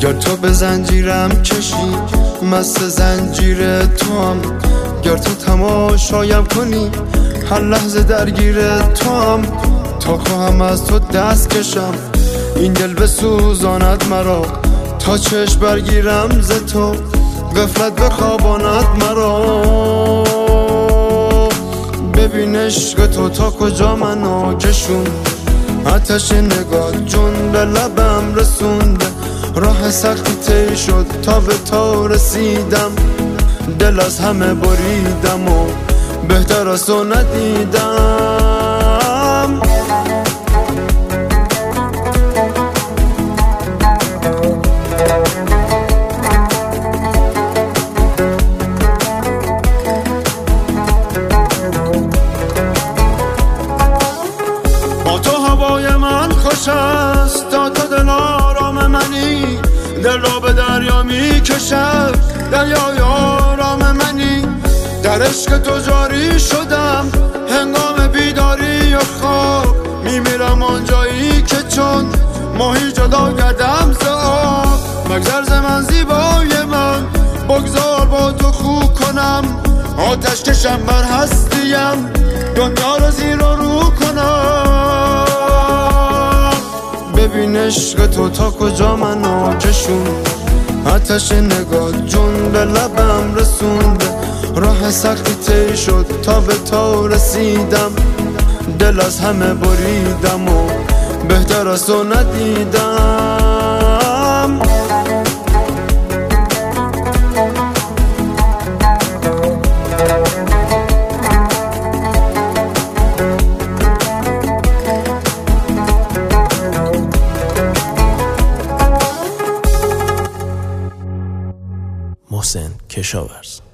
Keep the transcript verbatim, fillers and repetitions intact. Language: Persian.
گر تو به زنجیرم کشی مست زنجیر تو هم، گر تو تماشایم کنی هر لحظه درگیر تو هم، تا خواهم از تو دست کشم این دل بسوزاند مرا، تا چشم برگیرم ز تو غفلت بخواباند مرا. ببین عشق تو تا کجا منو کشون، آتش نگاه جون به لبم رسونده، راه سختی طی شد تا به تو رسیدم، دل از همه بریدم و بهتر از تو ندیدم. با تو هوای من خوش است، تا تو دل آرام منی، دل را به دریا می کشد دریای آرام منی. در عشق تو جاری شدم هنگام بیداری و خواب، میمیرم آنجایی که چون ماهی جدا کردم ز آب. مگذر ز من زیبای من، بگذار با تو خو کنم، آتش کشم بر هستیم دنیا رو زیر و رو کنم. ببین عشق تو تا کجا منو کشون، آتش نگاه جون به لبم رسونده، راه سختی طی شد تا به تو رسیدم، دل از همه بریدم و بهتر از تو ندیدم. محسن کشاورز.